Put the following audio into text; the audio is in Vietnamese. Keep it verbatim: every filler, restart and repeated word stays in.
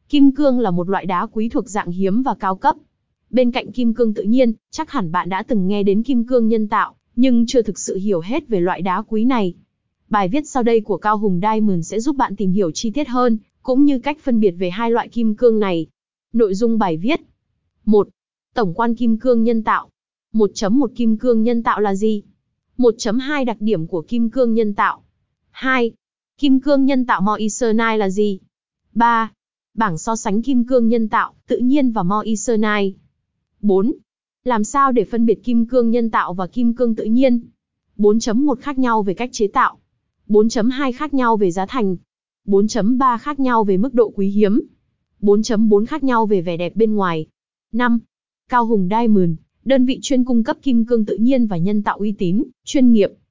Kim cương là một loại đá quý thuộc dạng hiếm và cao cấp. Bên cạnh kim cương tự nhiên, chắc hẳn bạn đã từng nghe đến kim cương nhân tạo, nhưng chưa thực sự hiểu hết về loại đá quý này. Bài viết sau đây của Cao Hùng Diamond sẽ giúp bạn tìm hiểu chi tiết hơn, cũng như cách phân biệt về hai loại kim cương này. Nội dung bài viết. một. Tổng quan kim cương nhân tạo. một chấm một Kim cương nhân tạo là gì? một chấm hai Đặc điểm của kim cương nhân tạo. hai. Kim cương nhân tạo moissanite là gì? ba. Bảng so sánh kim cương nhân tạo, tự nhiên và moissanite. bốn. Làm sao để phân biệt kim cương nhân tạo và kim cương tự nhiên? bốn chấm một Khác nhau về cách chế tạo. bốn chấm hai Khác nhau về giá thành. bốn chấm ba Khác nhau về mức độ quý hiếm. bốn chấm bốn Khác nhau về vẻ đẹp bên ngoài. năm. Cao Hùng Diamond, đơn vị chuyên cung cấp kim cương tự nhiên và nhân tạo uy tín, chuyên nghiệp,